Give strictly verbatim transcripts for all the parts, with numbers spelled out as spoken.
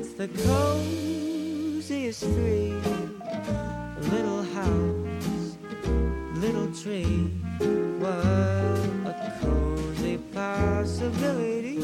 That's the coziest three. Little house, little tree. What a cozy possibility.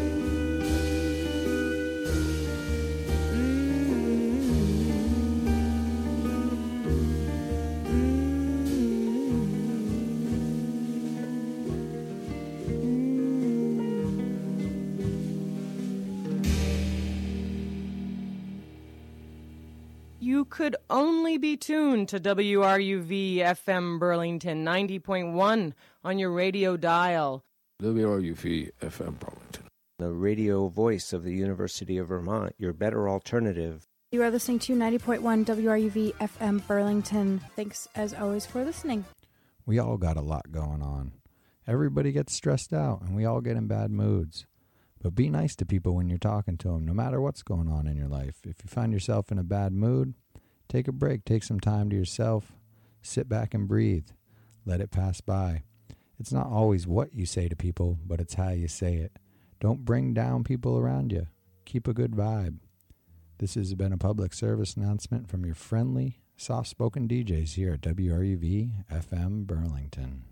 You could only be tuned to W R U V F M Burlington ninety point one on your radio dial. W R U V F M Burlington, the radio voice of the University of Vermont, your better alternative. You are listening to ninety point one W R U V F M Burlington. Thanks, as always, for listening. We all got a lot going on. Everybody gets stressed out, and we all get in bad moods. But be nice to people when you're talking to them, no matter what's going on in your life. If you find yourself in a bad mood, take a break. Take some time to yourself. Sit back and breathe. Let it pass by. It's not always what you say to people, but it's how you say it. Don't bring down people around you. Keep a good vibe. This has been a public service announcement from your friendly, soft-spoken D Js here at W R U V F M Burlington.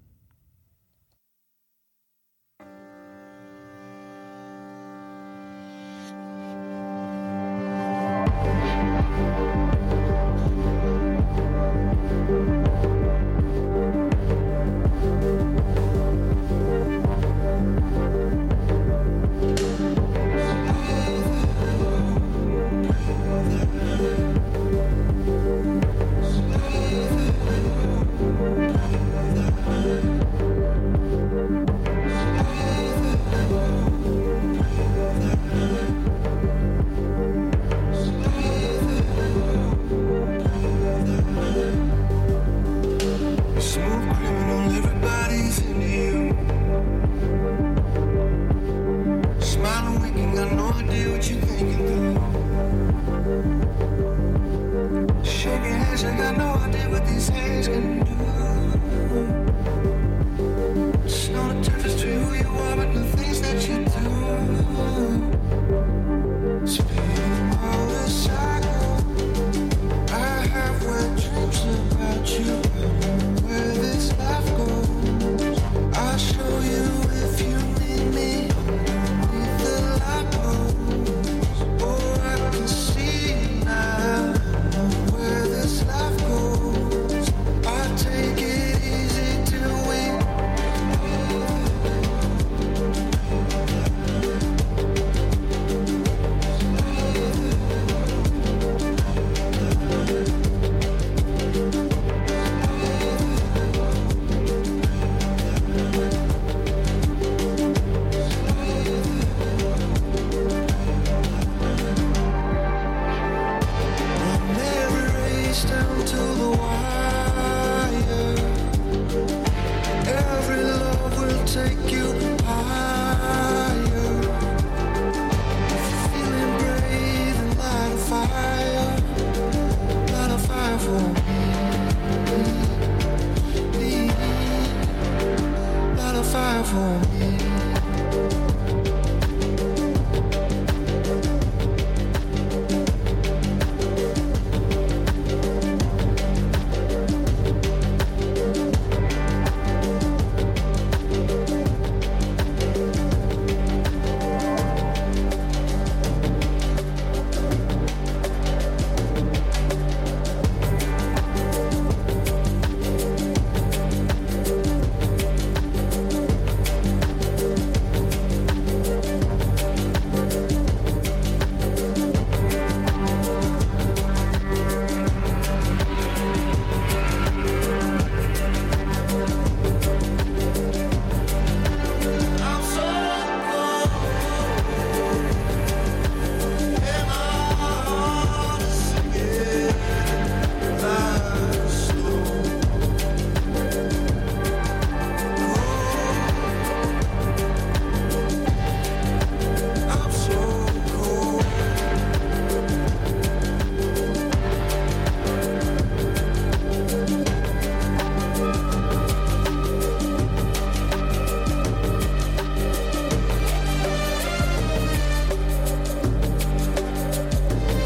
Shake your hands, I got no idea what these hands can do.